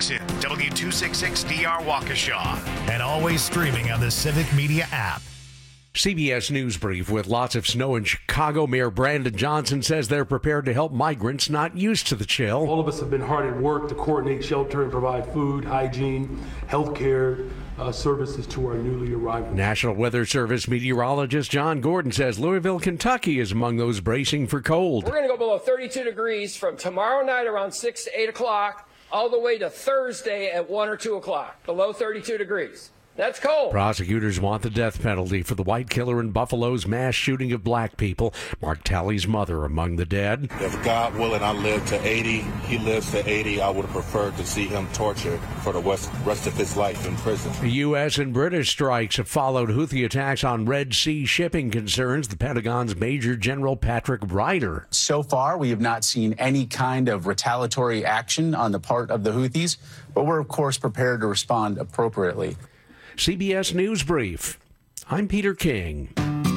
Jackson, W266DR Waukesha, and always streaming on the Civic Media app. CBS News Brief. With lots of snow in Chicago, Mayor Brandon Johnson says they're prepared to help migrants not used to the chill. All of us have been hard at work to coordinate shelter and provide food, hygiene, health care services to our newly arrived. National Weather Service meteorologist John Gordon says Louisville, Kentucky is among those bracing for cold. We're going to go below 32 degrees from tomorrow night around 6 to 8 o'clock all the way to Thursday at 1 or 2 o'clock. Below 32 degrees. That's cold. Prosecutors want the death penalty for the white killer in Buffalo's mass shooting of black people. Mark Talley's mother among the dead. If God willing, I live to 80, he lives to 80, I would have preferred to see him tortured for the rest of his life in prison. The U.S. and British strikes have followed Houthi attacks on Red Sea shipping concerns. The Pentagon's Major General Patrick Ryder. So far, we have not seen any kind of retaliatory action on the part of the Houthis, but we're, of course, prepared to respond appropriately. CBS News Brief. I'm Peter King.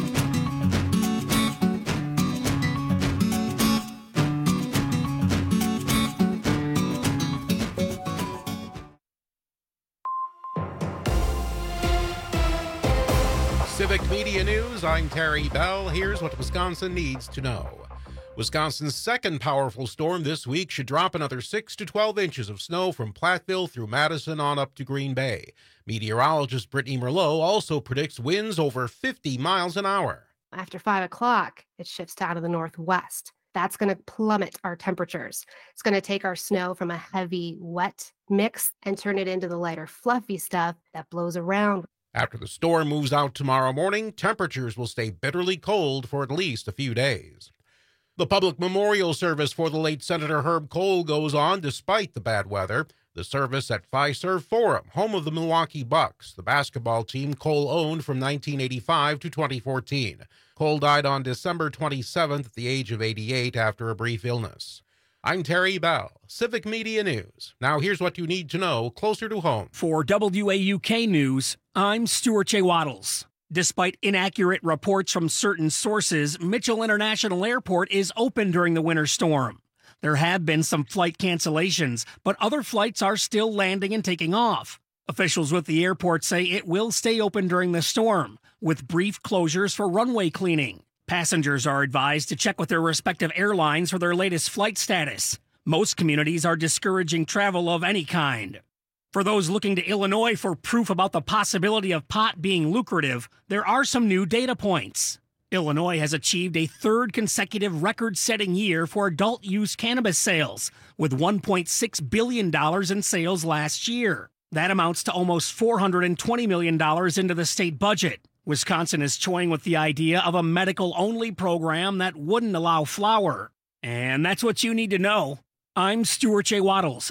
Civic Media News, I'm Terry Bell. Here's what Wisconsin needs to know. Wisconsin's second powerful storm this week should drop another 6 to 12 inches of snow from Platteville through Madison on up to Green Bay. Meteorologist Brittany Merlot also predicts winds over 50 miles an hour. After 5 o'clock, it shifts out of the northwest. That's going to plummet our temperatures. It's going to take our snow from a heavy, wet mix and turn it into the lighter, fluffy stuff that blows around. After the storm moves out tomorrow morning, temperatures will stay bitterly cold for at least a few days. The public memorial service for the late Senator Herb Kohl goes on despite the bad weather. The service at Fiserv Forum, home of the Milwaukee Bucks, the basketball team Kohl owned from 1985 to 2014. Kohl died on December 27th at the age of 88 after a brief illness. I'm Terry Bell, Civic Media News. Now here's what you need to know closer to home. For WAUK News, I'm Stuart J. Waddles. Despite inaccurate reports from certain sources, Mitchell International Airport is open during the winter storm. There have been some flight cancellations, but other flights are still landing and taking off. Officials with the airport say it will stay open during the storm, with brief closures for runway cleaning. Passengers are advised to check with their respective airlines for their latest flight status. Most communities are discouraging travel of any kind. For those looking to Illinois for proof about the possibility of pot being lucrative, there are some new data points. Illinois has achieved a third consecutive record-setting year for adult-use cannabis sales, with $1.6 billion in sales last year. That amounts to almost $420 million into the state budget. Wisconsin is toying with the idea of a medical-only program that wouldn't allow flower. And that's what you need to know. I'm Stuart J. Waddles,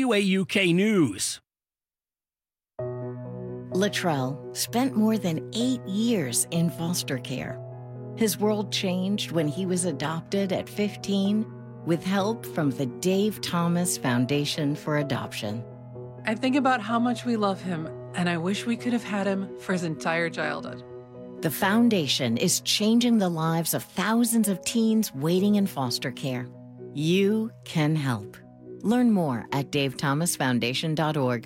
WAUK News. Latrell spent more than 8 years in foster care. His world changed when he was adopted at 15 with help from the Dave Thomas Foundation for Adoption. I think about how much we love him, and I wish we could have had him for his entire childhood. The foundation is changing the lives of thousands of teens waiting in foster care. You can help. Learn more at davethomasfoundation.org.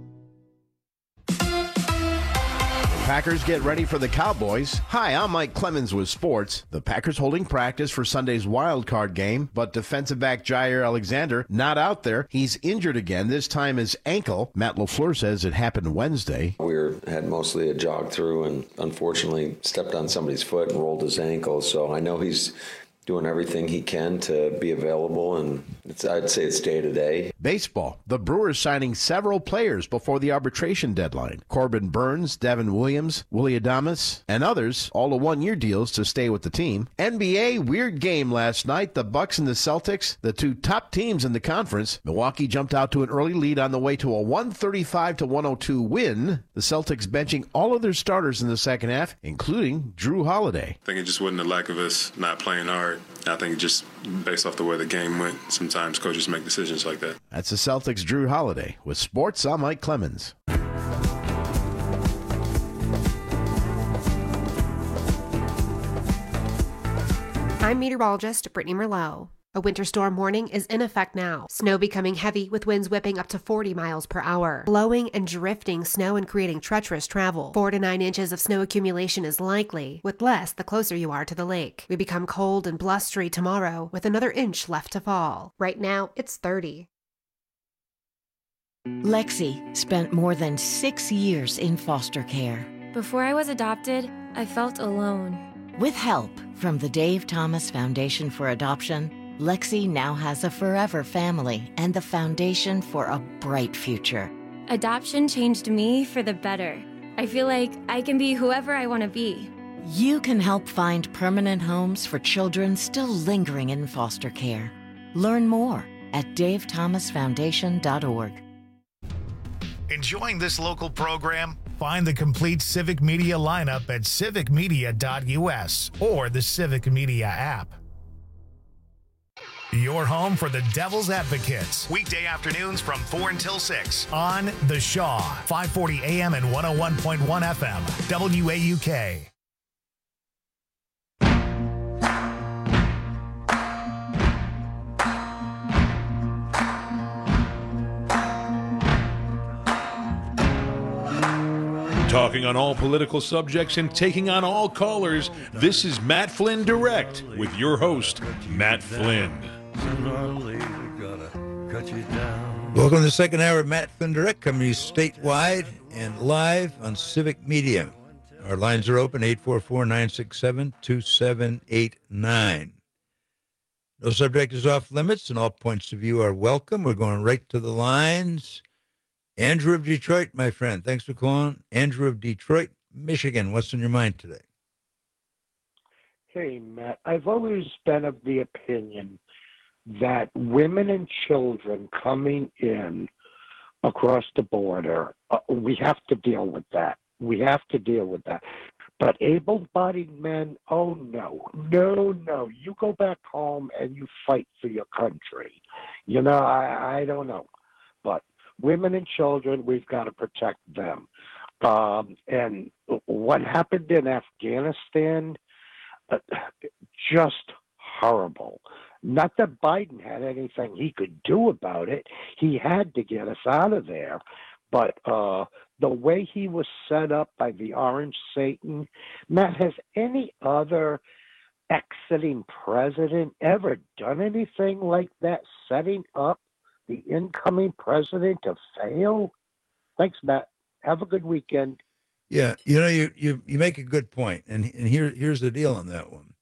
Packers get ready for the Cowboys. Hi, I'm Mike Clemens with sports. The Packers holding practice for Sunday's wild card game, but defensive back Jair Alexander not out there. He's injured again, this time his ankle. Matt LaFleur says it happened Wednesday. We had mostly a jog through and unfortunately stepped on somebody's foot and rolled his ankle. So I know he's doing everything he can to be available, and I'd say it's day to day. Baseball. The Brewers signing several players before the arbitration deadline. Corbin Burns, Devin Williams, Willie Adames, and others, all to one-year deals to stay with the team. NBA, weird game last night. The Bucks and the Celtics, the two top teams in the conference. Milwaukee jumped out to an early lead on the way to a 135-102 win. The Celtics benching all of their starters in the second half, including Drew Holiday. I think it just wasn't the lack of us not playing hard. I think just based off the way the game went, sometimes coaches make decisions like that. That's the Celtics' Drew Holiday. With sports, I'm Mike Clemens. I'm meteorologist Brittany Merlot. A winter storm warning is in effect now. Snow becoming heavy with winds whipping up to 40 miles per hour. Blowing and drifting snow and creating treacherous travel. 4 to 9 inches of snow accumulation is likely, with less the closer you are to the lake. We become cold and blustery tomorrow with another inch left to fall. Right now, it's 30. Lexi spent more than 6 years in foster care. Before I was adopted, I felt alone. With help from the Dave Thomas Foundation for Adoption, Lexi now has a forever family and the foundation for a bright future. Adoption changed me for the better. I feel like I can be whoever I want to be. You can help find permanent homes for children still lingering in foster care. Learn more at davethomasfoundation.org. Enjoying this local program? Find the complete Civic Media lineup at civicmedia.us or the Civic Media app. Your home for the Devil's Advocates. Weekday afternoons from 4 until 6 on The Shaw, 540 AM and 101.1 FM, WAUK. Talking on all political subjects and taking on all callers, this is Matt Flynn Direct with your host, Matt Flynn. Welcome to the second hour of Matt Flynn Direct, coming statewide and live on Civic Media. Our lines are open, 844-967-2789. No subject is off limits, and all points of view are welcome. We're going right to the lines. Andrew of Detroit, my friend, thanks for calling. Andrew of Detroit, Michigan, what's on your mind today? Hey, Matt, I've always been of the opinion that women and children coming in across the border, we have to deal with that. We have to deal with that. But able-bodied men, oh, no. No. You go back home and you fight for your country. You know, I don't know. But women and children, we've got to protect them. And what happened in Afghanistan, just horrible. Not that Biden had anything he could do about it. He had to get us out of there. But the way he was set up by the Orange Satan, Matt, has any other exiting president ever done anything like that, setting up the incoming president to fail? Thanks, Matt. Have a good weekend. Yeah, you know, you make a good point, and here's the deal on that one.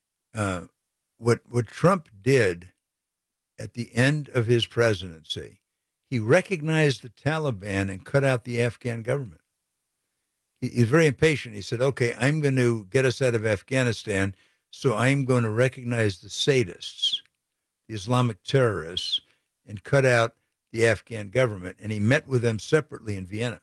What Trump did at the end of his presidency, he recognized the Taliban and cut out the Afghan government. He's very impatient. He said, okay, I'm going to get us out of Afghanistan, so I'm going to recognize the sadists, the Islamic terrorists, and cut out the Afghan government. And he met with them separately in Vienna.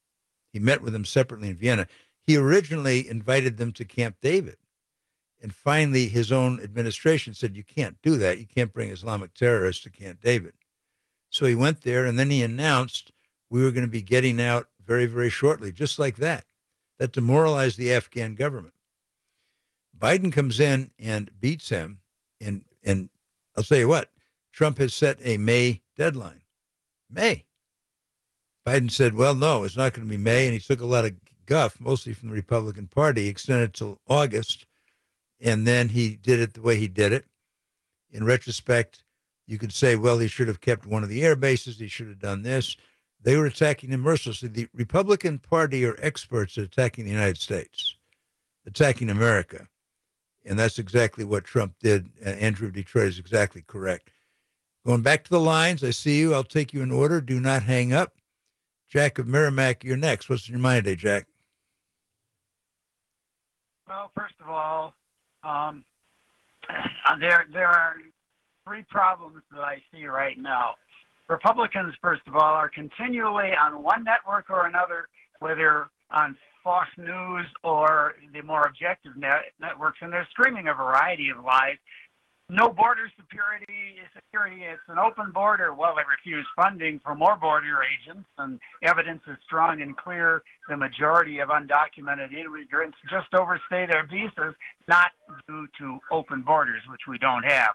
He originally invited them to Camp David. And finally, his own administration said, you can't do that. You can't bring Islamic terrorists to Camp David. So he went there, and then he announced we were going to be getting out very, very shortly, just like that. That demoralized the Afghan government. Biden comes in and beats him, and I'll tell you what, Trump has set a May deadline. May. Biden said, well, no, it's not going to be May, and he took a lot of guff, mostly from the Republican Party, extended it till August, and then he did it the way he did it. In retrospect, you could say, well, he should have kept one of the air bases. He should have done this. They were attacking him mercilessly. The Republican Party are experts at attacking the United States, attacking America. And that's exactly what Trump did. Andrew of Detroit is exactly correct. Going back to the lines, I see you. I'll take you in order. Do not hang up. Jack of Merrimack, you're next. What's in your mind today, Jack? Well, first of all, there are three problems that I see right now. Republicans, first of all, are continually on one network or another, whether on Fox News or the more objective networks, and they're screaming a variety of lies. No border security, it's an open border. Well, they refuse funding for more border agents, and evidence is strong and clear. The majority of undocumented immigrants just overstay their visas, not due to open borders, which we don't have.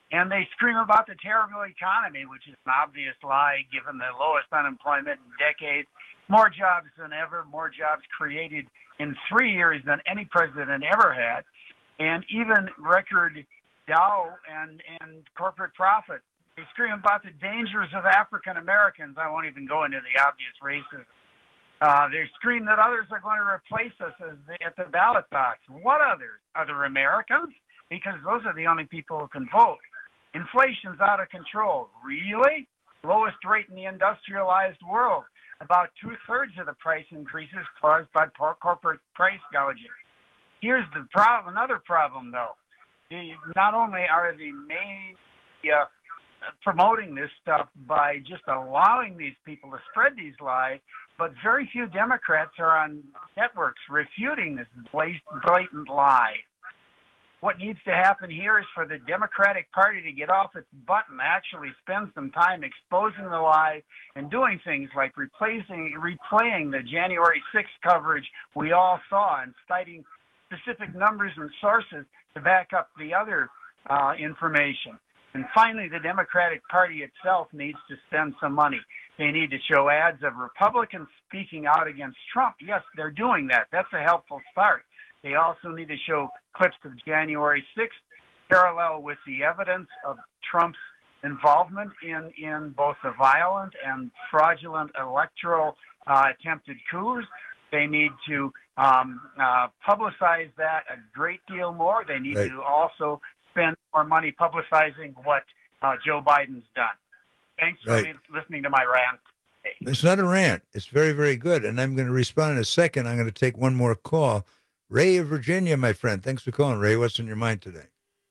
And they scream about the terrible economy, which is an obvious lie given the lowest unemployment in decades, more jobs than ever, more jobs created in 3 years than any president ever had, and even record Dow and corporate profit. They scream about the dangers of African Americans. I won't even go into the obvious racism. They scream that others are going to replace us at the ballot box. What others? Other Americans? Because those are the only people who can vote. Inflation's out of control. Really? Lowest rate in the industrialized world. About 2/3 of the price increases caused by corporate price gouging. Here's the problem. Another problem, though. Not only are the media promoting this stuff by just allowing these people to spread these lies, but very few Democrats are on networks refuting this blatant lie. What needs to happen here is for the Democratic Party to get off its butt and actually spend some time exposing the lie and doing things like replaying the January 6th coverage we all saw and citing specific numbers and sources to back up the other information. And finally, the Democratic Party itself needs to spend some money. They need to show ads of Republicans speaking out against Trump. Yes, they're doing that. That's a helpful start. They also need to show clips of January 6th, parallel with the evidence of Trump's involvement in both the violent and fraudulent electoral attempted coups. They need to publicize that a great deal more. They need to also spend more money publicizing what Joe Biden's done. Thanks for listening to my rant. It's not a rant. It's very, very good. And I'm going to respond in a second. I'm going to take one more call. Ray of Virginia, my friend. Thanks for calling, Ray. What's on your mind today?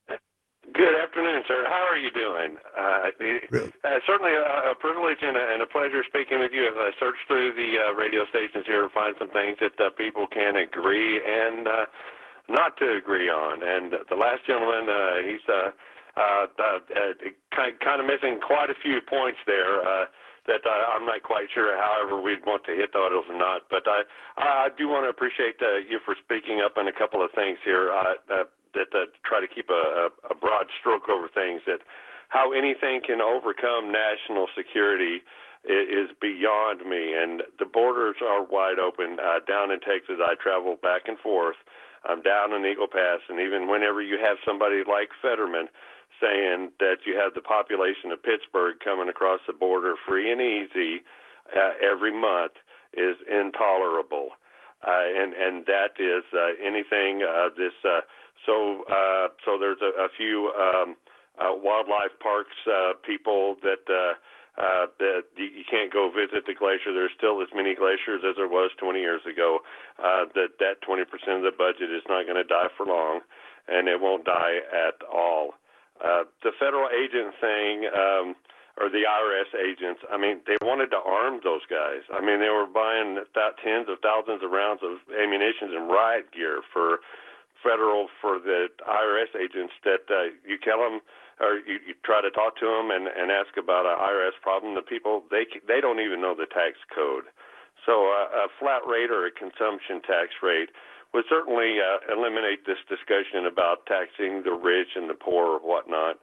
Good afternoon, sir. How are you doing? Certainly a privilege and a pleasure speaking with you as I search through the radio stations here to find some things that people can agree and not to agree on. And the last gentleman, he's kind of missing quite a few points there. That I'm not quite sure, however, we'd want to hit those or not. But I do want to appreciate you for speaking up on a couple of things here that try to keep a broad stroke over things, that how anything can overcome national security is beyond me. And the borders are wide open. Down in Texas, I travel back and forth. I'm down in Eagle Pass, and even whenever you have somebody like Fetterman saying that you have the population of Pittsburgh coming across the border free and easy every month is intolerable. And that is anything so there's a few wildlife parks people that you can't go visit the glacier. There's still as many glaciers as there was 20 years ago. That 20% of the budget is not going to die for long, and it won't die at all. The federal agent thing, or the IRS agents, I mean, they wanted to arm those guys. I mean, they were buying tens of thousands of rounds of ammunition and riot gear for the IRS agents that you tell them, or you try to talk to them and ask about an IRS problem. The people, they don't even know the tax code. So a flat rate or a consumption tax rate would certainly eliminate this discussion about taxing the rich and the poor or whatnot.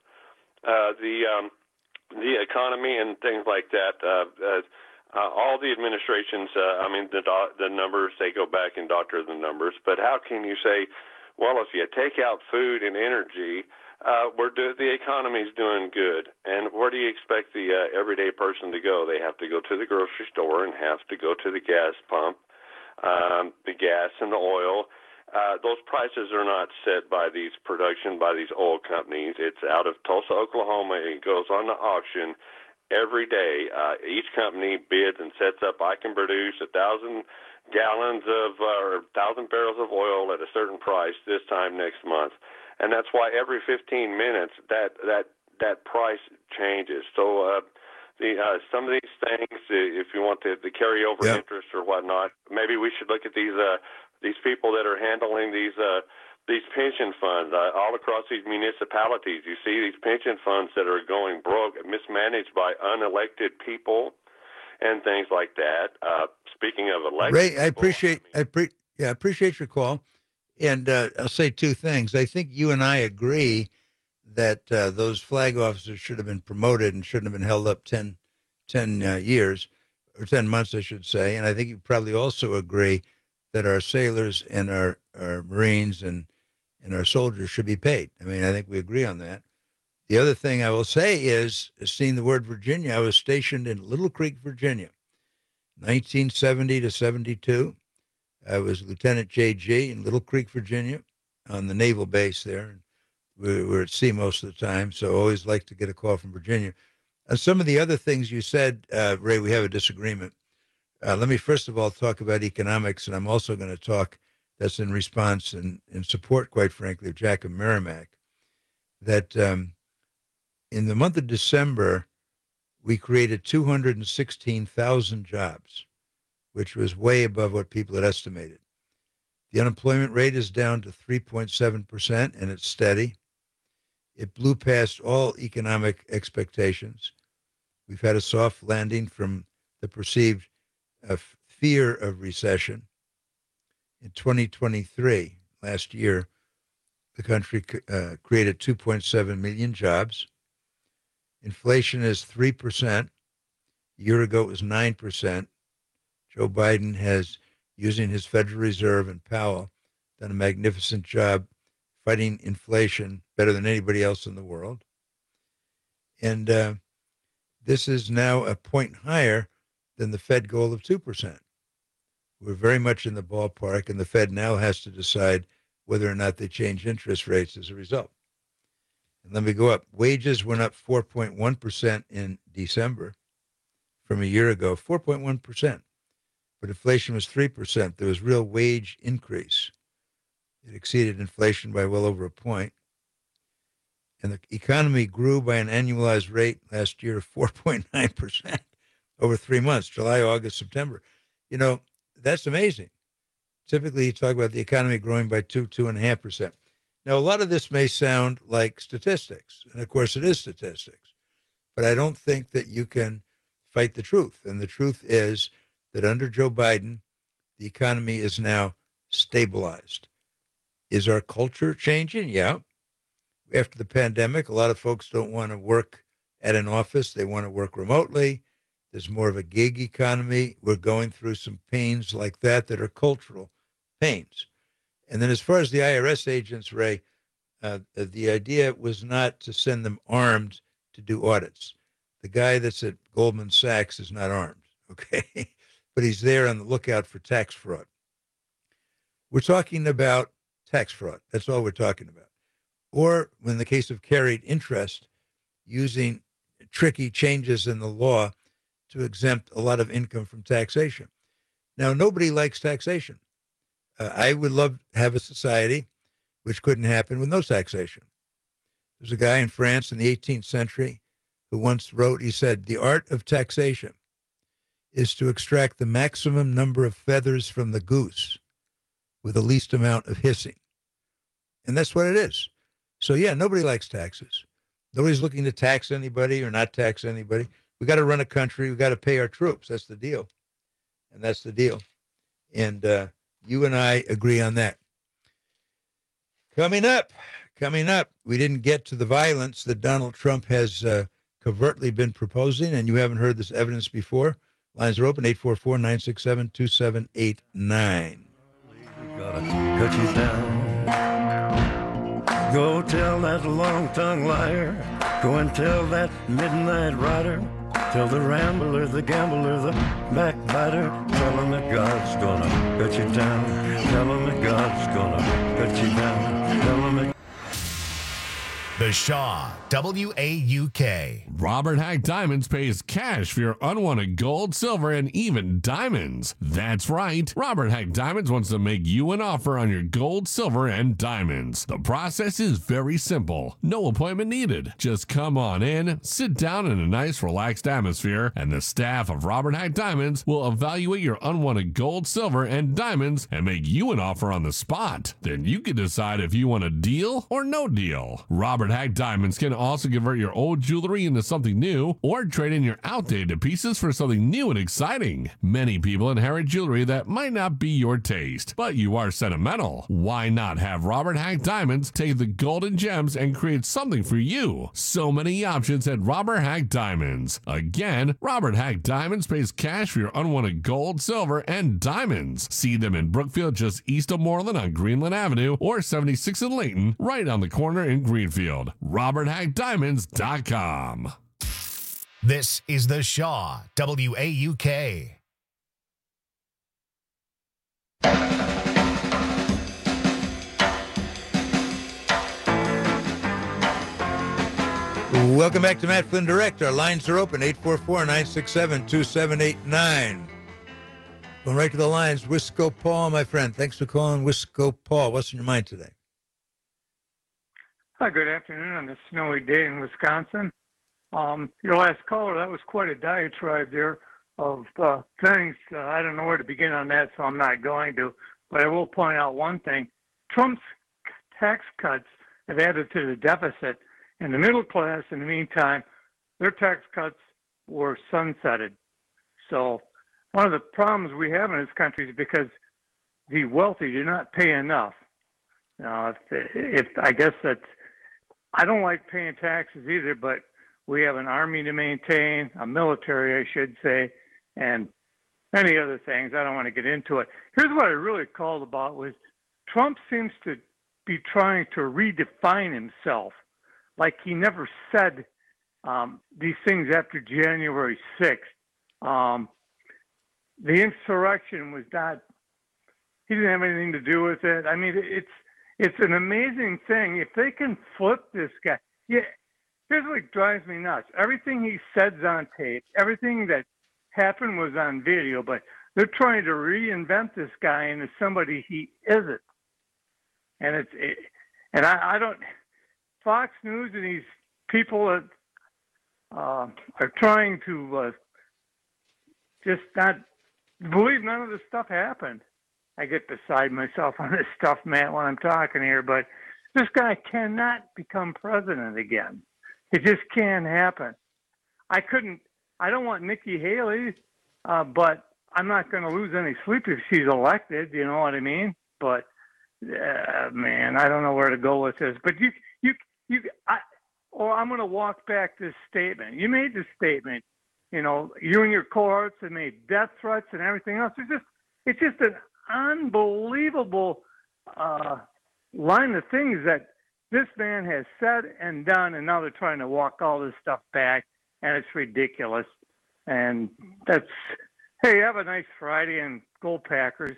The economy and things like that, all the administrations, I mean, the numbers, they go back and doctor the numbers, but how can you say, well, if you take out food and energy, the economy's doing good. And where do you expect the everyday person to go? They have to go to the grocery store and have to go to the gas pump. The gas and the oil, those prices are not set by these oil companies. It's out of Tulsa, Oklahoma. It goes on the auction every day. Each company bids and sets up, I can produce 1,000 gallons of or 1,000 barrels of oil at a certain price this time next month. And that's why every 15 minutes that price changes. So some of these things, if you want the carryover interest or whatnot, maybe we should look at these people that are handling these pension funds all across these municipalities. You see these pension funds that are going broke, mismanaged by unelected people and things like that. Speaking of elected Ray, I appreciate your call. And I'll say two things. I think you and I agree that those flag officers should have been promoted and shouldn't have been held up 10 years, or 10 months, I should say. And I think you probably also agree that our sailors and our Marines and our soldiers should be paid. I mean, I think we agree on that. The other thing I will say is, seeing the word Virginia, I was stationed in Little Creek, Virginia, 1970 to 72. I was Lieutenant JG in Little Creek, Virginia, on the naval base there. We were at sea most of the time, so I always like to get a call from Virginia. Some of the other things you said, Ray, we have a disagreement. Let me first of all talk about economics, and I'm also going to talk, that's in response and in support, quite frankly, of Jack and Merrimack, that in the month of December, we created 216,000 jobs, which was way above what people had estimated. The unemployment rate is down to 3.7%, and it's steady. It blew past all economic expectations. We've had a soft landing from the perceived fear of recession. In 2023, last year, the country created 2.7 million jobs. Inflation is 3%. A year ago, it was 9%. Joe Biden has, using his Federal Reserve and Powell, done a magnificent job fighting inflation better than anybody else in the world. And this is now a point higher than the Fed goal of 2%. We're very much in the ballpark, and the Fed now has to decide whether or not they change interest rates as a result. And let me go up. Wages went up 4.1% in December from a year ago, 4.1%. But inflation was 3%. There was real wage increase. It exceeded inflation by well over a point. And the economy grew by an annualized rate last year of 4.9% over 3 months, July, August, September. You know, that's amazing. Typically, you talk about the economy growing by 2.5%. Now, a lot of this may sound like statistics, and of course it is statistics, but I don't think that you can fight the truth. And the truth is that under Joe Biden, the economy is now stabilized. Is our culture changing? Yeah. After the pandemic, a lot of folks don't want to work at an office. They want to work remotely. There's more of a gig economy. We're going through some pains like that are cultural pains. And then as far as the IRS agents, Ray, the idea was not to send them armed to do audits. The guy that's at Goldman Sachs is not armed, okay? But he's there on the lookout for tax fraud. We're talking about tax fraud. That's all we're talking about. Or, in the case of carried interest, using tricky changes in the law to exempt a lot of income from taxation. Now, nobody likes taxation. I would love to have a society which couldn't happen with no taxation. There's a guy in France in the 18th century who once wrote, he said, the art of taxation is to extract the maximum number of feathers from the goose with the least amount of hissing. And that's what it is. So, yeah, nobody likes taxes. Nobody's looking to tax anybody or not tax anybody. We got to run a country. We got to pay our troops. That's the deal. And that's the deal. And you and I agree on that. Coming up, we didn't get to the violence that Donald Trump has covertly been proposing, and you haven't heard this evidence before. Lines are open, 844-967-2789. Gotta cut you down. Go tell that long-tongued liar. Go and tell that midnight rider. Tell the rambler, the gambler, the backbiter. Tell him that God's gonna cut you down. Tell him that God's gonna cut you down. Tell him that. The Shaw, W-A-U-K. Robert Hack Diamonds pays cash for your unwanted gold, silver, and even diamonds. That's right. Robert Hack Diamonds wants to make you an offer on your gold, silver, and diamonds. The process is very simple. No appointment needed. Just come on in, sit down in a nice, relaxed atmosphere, and the staff of Robert Hack Diamonds will evaluate your unwanted gold, silver, and diamonds and make you an offer on the spot. Then you can decide if you want a deal or no deal. Robert Hack Diamonds can also convert your old jewelry into something new or trade in your outdated pieces for something new and exciting. Many people inherit jewelry that might not be your taste, but you are sentimental. Why not have Robert Hack Diamonds take the golden gems and create something for you? So many options at Robert Hack Diamonds. Again, Robert Hack Diamonds pays cash for your unwanted gold, silver, and diamonds. See them in Brookfield, just east of Moreland on Greenland Avenue, or 76 in Layton, right on the corner in Greenfield. RobertHackDiamonds.com. This is The Shaw, WAUK. Welcome back to Matt Flynn Direct. Our lines are open, 844-967-2789. Going right to the lines, Wisco Paul, my friend. Thanks for calling, Wisco Paul. What's in your mind today? Hi, good afternoon on this snowy day in Wisconsin. Your last caller, that was quite a diatribe there of things. I don't know where to begin on that, so I'm not going to. But I will point out one thing. Trump's tax cuts have added to the deficit. And the middle class, in the meantime, their tax cuts were sunsetted. So one of the problems we have in this country is because the wealthy do not pay enough. Now, if I guess that's, I don't like paying taxes either, but we have an army to maintain, a military, I should say, and many other things. I don't want to get into it. Here's what I really called about was Trump seems to be trying to redefine himself. Like he never said these things after January 6th. The insurrection was not, he didn't have anything to do with it. I mean, it's an amazing thing. If they can flip this guy, yeah, here's what drives me nuts. Everything he said's on tape. Everything that happened was on video, but they're trying to reinvent this guy into somebody he isn't. And I don't, Fox News and these people that are trying to just not believe none of this stuff happened. I get beside myself on this stuff, Matt, when I'm talking here, but this guy cannot become president again. It just can't happen. I don't want Nikki Haley, but I'm not going to lose any sleep if she's elected, you know what I mean? But, man, I don't know where to go with this. But I'm going to walk back this statement. You made this statement. You know, you and your cohorts have made death threats and everything else. It's just an unbelievable line of things that this man has said and done, and now they're trying to walk all this stuff back, and it's ridiculous. And that's, hey, have a nice Friday and go Packers.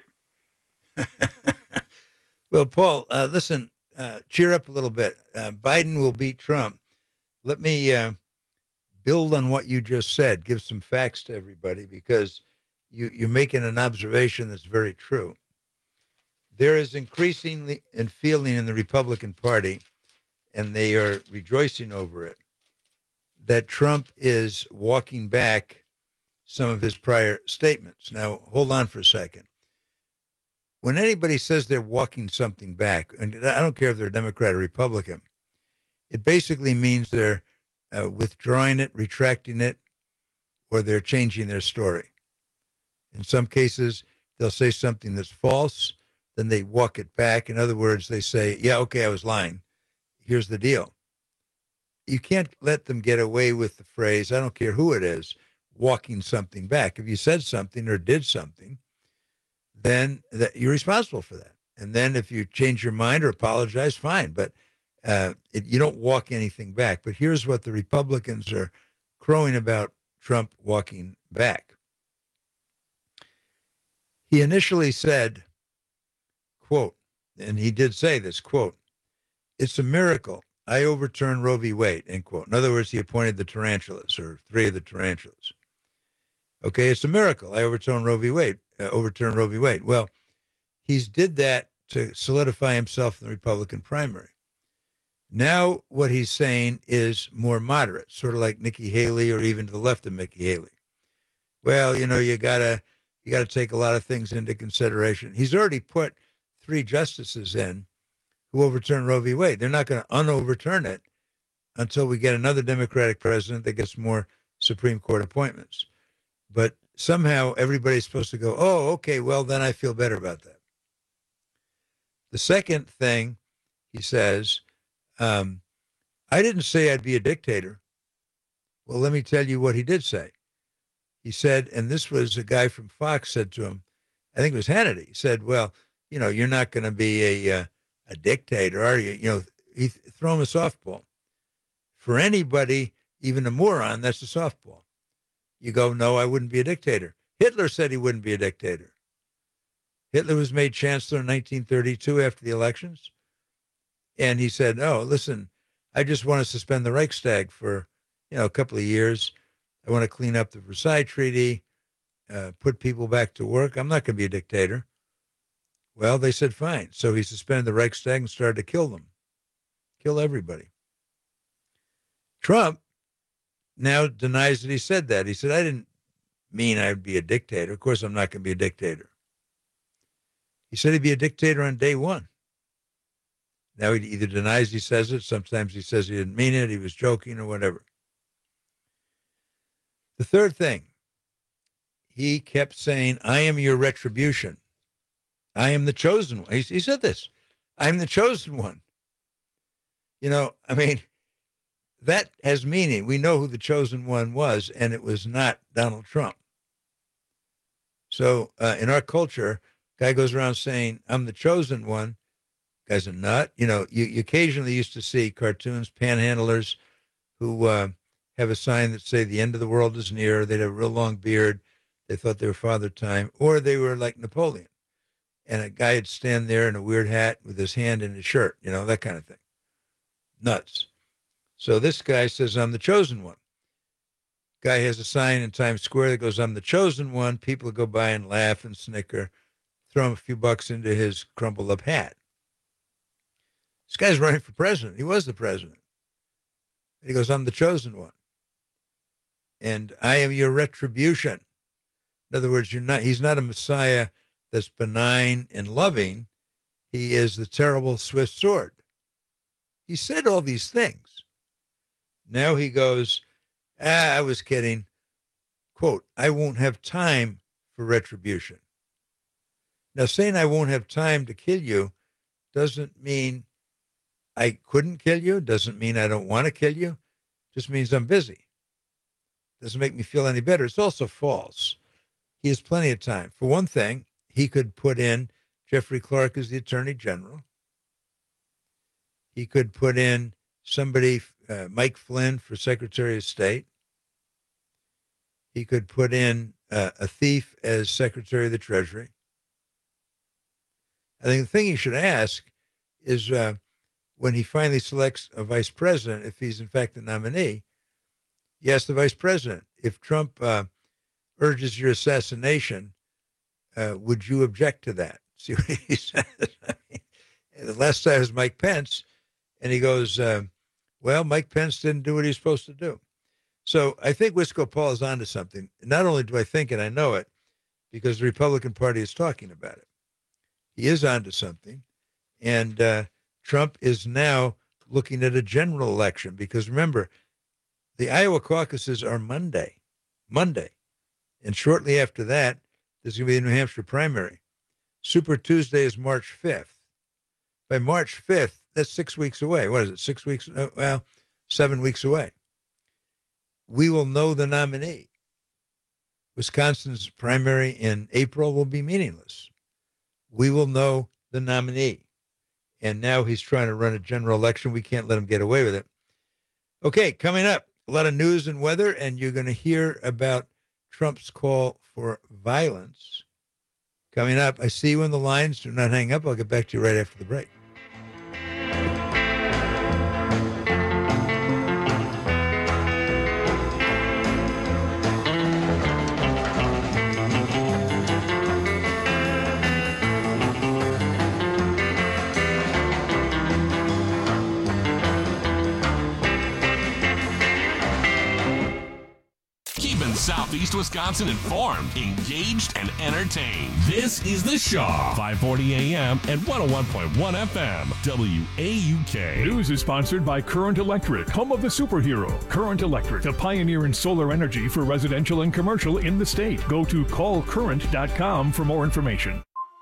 Well, Paul, listen, cheer up a little bit. Biden will beat Trump. Let me build on what you just said, give some facts to everybody, because you're making an observation that's very true. There is increasingly and feeling in the Republican Party, and they are rejoicing over it, that Trump is walking back some of his prior statements. Now, hold on for a second. When anybody says they're walking something back, and I don't care if they're Democrat or Republican, it basically means they're withdrawing it, retracting it, or they're changing their story. In some cases, they'll say something that's false, then they walk it back. In other words, they say, yeah, okay, I was lying. Here's the deal. You can't let them get away with the phrase, I don't care who it is, walking something back. If you said something or did something, then you're responsible for that. And then if you change your mind or apologize, fine. But you don't walk anything back. But here's what the Republicans are crowing about Trump walking back. He initially said, quote, and he did say this, quote, "It's a miracle I overturned Roe v. Wade," end quote. In other words, he appointed the tarantulas, or three of the tarantulas. Okay, it's a miracle I overturned Roe v. Wade. Well, he's did that to solidify himself in the Republican primary. Now what he's saying is more moderate, sort of like Nikki Haley, or even to the left of Nikki Haley. Well, you know, you gotta take a lot of things into consideration. He's already put 3 justices in who overturned Roe v. Wade. They're not going to unoverturn it. until we get another Democratic president that gets more Supreme Court appointments. But somehow everybody's supposed to go, oh, okay, well, then I feel better about that. The second thing he says, I didn't say I'd be a dictator. Well, let me tell you what he did say. He said, and this was a guy from Fox said to him, I think it was Hannity, he said, well, you know, you're not going to be a dictator, are you? You know, he throw him a softball. For anybody, even a moron, that's a softball. You go, no, I wouldn't be a dictator. Hitler said he wouldn't be a dictator. Hitler was made chancellor in 1932 after the elections. And he said, oh, listen, I just want to suspend the Reichstag for, you know, a couple of years. I want to clean up the Versailles Treaty, put people back to work. I'm not going to be a dictator. Well, they said, fine. So he suspended the Reichstag and started to kill them, kill everybody. Trump now denies that he said that. He said, I didn't mean I'd be a dictator. Of course, I'm not going to be a dictator. He said he'd be a dictator on day one. Now he either denies he says it. Sometimes he says he didn't mean it. He was joking or whatever. The third thing, he kept saying, I am your retribution. I am the chosen one. He said this. I'm the chosen one. You know, I mean, that has meaning. We know who the chosen one was, and it was not Donald Trump. So in our culture, guy goes around saying, I'm the chosen one. Guy's a nut. You know, you occasionally used to see cartoons, panhandlers who have a sign that say the end of the world is near. They'd have a real long beard. They thought they were Father Time, or they were like Napoleon. And a guy would stand there in a weird hat with his hand in his shirt, you know, that kind of thing. Nuts. So this guy says, I'm the chosen one. Guy has a sign in Times Square that goes, I'm the chosen one. People go by and laugh and snicker, throw him a few bucks into his crumpled up hat. This guy's running for president. He was the president. And he goes, I'm the chosen one. And I am your retribution. In other words, he's not a Messiah that's benign and loving. He is the terrible swift sword. He said all these things. Now he goes, I was kidding. Quote, I won't have time for retribution. Now, saying I won't have time to kill you doesn't mean I couldn't kill you, doesn't mean I don't want to kill you, just means I'm busy. Doesn't make me feel any better. It's also false. He has plenty of time. For one thing, he could put in Jeffrey Clark as the Attorney General. He could put in somebody, Mike Flynn, for Secretary of State. He could put in a thief as Secretary of the Treasury. I think the thing he should ask is when he finally selects a vice president, if he's in fact the nominee, he asks the vice president, if Trump urges your assassination, would you object to that? See what he says? I mean, the last time was Mike Pence, and he goes, well, Mike Pence didn't do what he's supposed to do. So I think Wisco Paul is onto something. Not only do I think it, I know it, because the Republican Party is talking about it. He is onto something. And Trump is now looking at a general election, because remember, the Iowa caucuses are Monday. And shortly after that, there's going to be a New Hampshire primary. Super Tuesday is March 5th. By March 5th, that's 6 weeks away. What is it, 6 weeks? Well, 7 weeks away. We will know the nominee. Wisconsin's primary in April will be meaningless. We will know the nominee. And now he's trying to run a general election. We can't let him get away with it. Okay, coming up, a lot of news and weather, and you're going to hear about Trump's call for violence. Coming up, I see you in the lines. Do not hang up. I'll get back to you right after the break. Southeast Wisconsin informed, engaged, and entertained. This is The Shaw, 540 AM and 101.1 FM, WAUK. News is sponsored by Current Electric, home of the superhero. Current Electric, the pioneer in solar energy for residential and commercial in the state. Go to callcurrent.com for more information.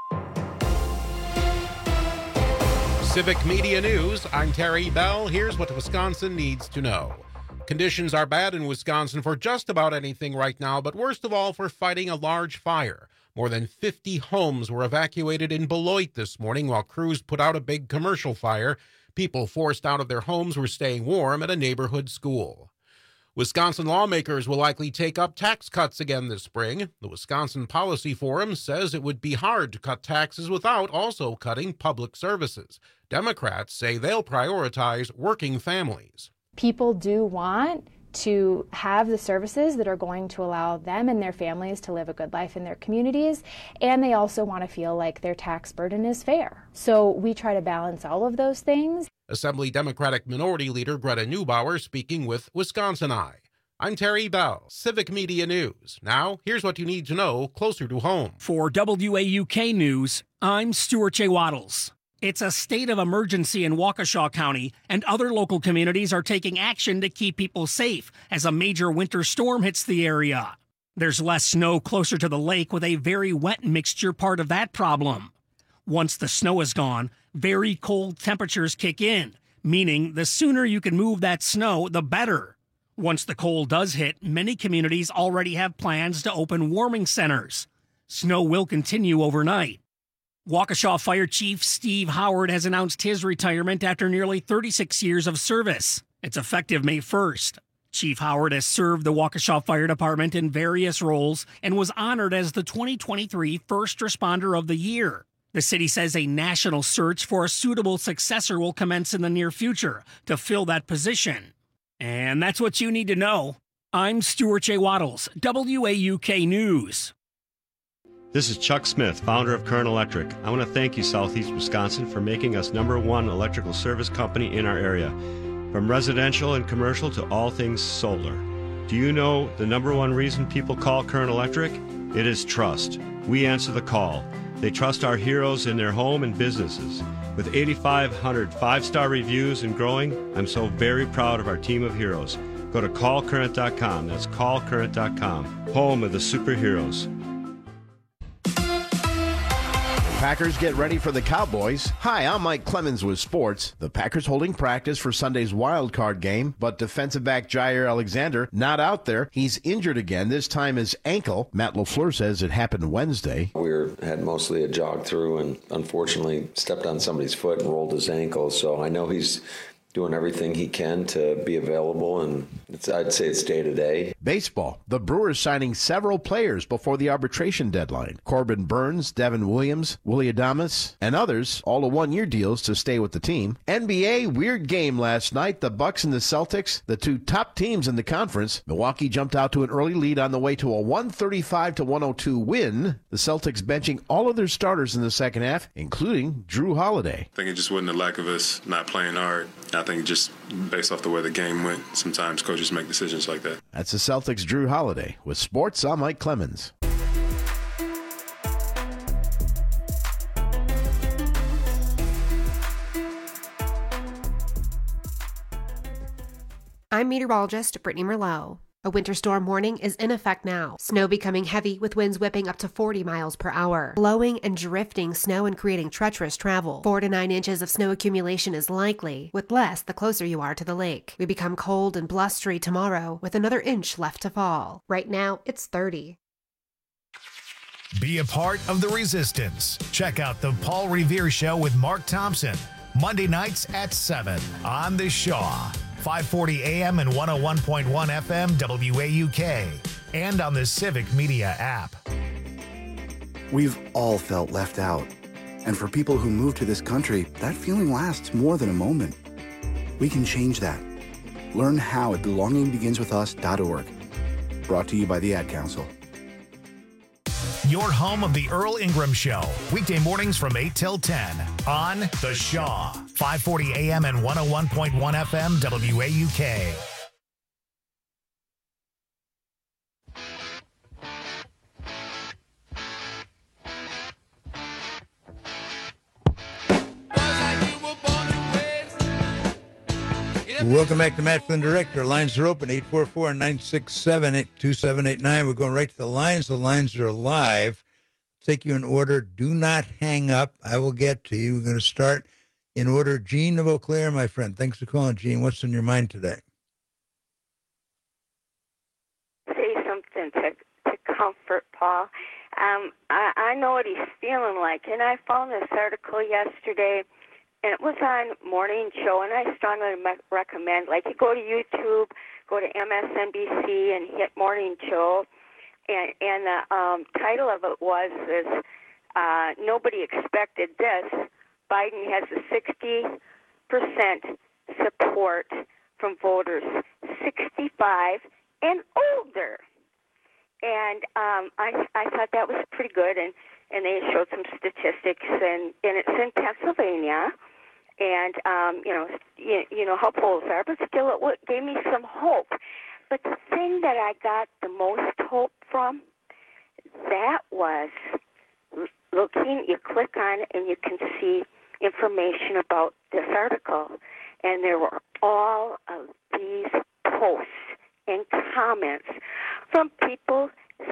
Civic Media News, I'm Terry Bell. Here's what Wisconsin needs to know. Conditions are bad in Wisconsin for just about anything right now, but worst of all for fighting a large fire. More than 50 homes were evacuated in Beloit this morning while crews put out a big commercial fire. People forced out of their homes were staying warm at a neighborhood school. Wisconsin lawmakers will likely take up tax cuts again this spring. The Wisconsin Policy Forum says it would be hard to cut taxes without also cutting public services. Democrats say they'll prioritize working families. People do want to have the services that are going to allow them and their families to live a good life in their communities, and they also want to feel like their tax burden is fair. So we try to balance all of those things. Assembly Democratic Minority Leader Greta Neubauer speaking with Wisconsin Eye. I'm Terry Bell, Civic Media News. Now, here's what you need to know closer to home. For WAUK News, I'm Stuart J. Waddles. It's a state of emergency in Waukesha County, and other local communities are taking action to keep people safe as a major winter storm hits the area. There's less snow closer to the lake, with a very wet mixture part of that problem. Once the snow is gone, very cold temperatures kick in, meaning the sooner you can move that snow, the better. Once the cold does hit, many communities already have plans to open warming centers. Snow will continue overnight. Waukesha Fire Chief Steve Howard has announced his retirement after nearly 36 years of service. It's effective May 1st. Chief Howard has served the Waukesha Fire Department in various roles and was honored as the 2023 First Responder of the Year. The city says a national search for a suitable successor will commence in the near future to fill that position. And that's what you need to know. I'm Stuart J. Waddles, WAUK News. This is Chuck Smith, founder of Current Electric. I want to thank you, Southeast Wisconsin, for making us #1 electrical service company in our area. From residential and commercial to all things solar. Do you know the #1 reason people call Current Electric? It is trust. We answer the call. They trust our heroes in their home and businesses. With 8,500 5-star reviews and growing, I'm so very proud of our team of heroes. Go to callcurrent.com. That's callcurrent.com. Home of the superheroes. Packers get ready for the Cowboys. Hi, I'm Mike Clemens with sports. The Packers holding practice for Sunday's wild card game, but defensive back Jair Alexander not out there. He's injured again, this time his ankle. Matt LaFleur says it happened Wednesday. We had mostly a jog through and unfortunately stepped on somebody's foot and rolled his ankle. So I know he's doing everything he can to be available, and I'd say it's day to day. Baseball. The Brewers signing several players before the arbitration deadline. Corbin Burns, Devin Williams, Willie Adames, and others, all to one-year deals to stay with the team. NBA, weird game last night. The Bucks and the Celtics, the two top teams in the conference. Milwaukee jumped out to an early lead on the way to a 135-102 win. The Celtics benching all of their starters in the second half, including Drew Holiday. I think it just wasn't the lack of us not playing hard. I think just based off the way the game went, sometimes coaches make decisions like that. That's the Celtics' Drew Holiday. With sports, I'm Mike Clemens. I'm meteorologist Brittany Merlot. A winter storm warning is in effect now. Snow becoming heavy with winds whipping up to 40 miles per hour. Blowing and drifting snow and creating treacherous travel. 4 to 9 inches of snow accumulation is likely, with less the closer you are to the lake. We become cold and blustery tomorrow with another inch left to fall. Right now, it's 30. Be a part of the resistance. Check out the Paul Revere Show with Mark Thompson. Monday nights at 7 on The Shaw. 540 AM and 101.1 FM WAUK, and on the Civic Media app. We've all felt left out. And for people who move to this country, that feeling lasts more than a moment. We can change that. Learn how at belongingbeginswithus.org. Brought to you by the Ad Council. Your home of the Earl Ingram Show. Weekday mornings from 8 till 10 on The Shaw. 540 AM and 101.1 FM WAUK. Welcome back to Matt Flynn Direct. Our lines are open, 844-967-2789. We're going right to the lines. The lines are live. Take you in order. Do not hang up. I will get to you. We're going to start in order. Gene of Eau Claire, my friend. Thanks for calling, Gene. What's on your mind today? Say something to comfort Paul. I know what he's feeling like, and I found this article yesterday, and it was on Morning Show, and I strongly recommend, like, you go to YouTube, go to MSNBC, and hit Morning Show, and the title of it was Nobody Expected This. Biden has a 60% support from voters 65 and older. And I thought that was pretty good, and they showed some statistics, and it's in Pennsylvania, and you know how polls are, but still it gave me some hope. But the thing that I got the most hope from, that was looking. You click on it, and you can see information about this article, and there were all of these posts and comments from people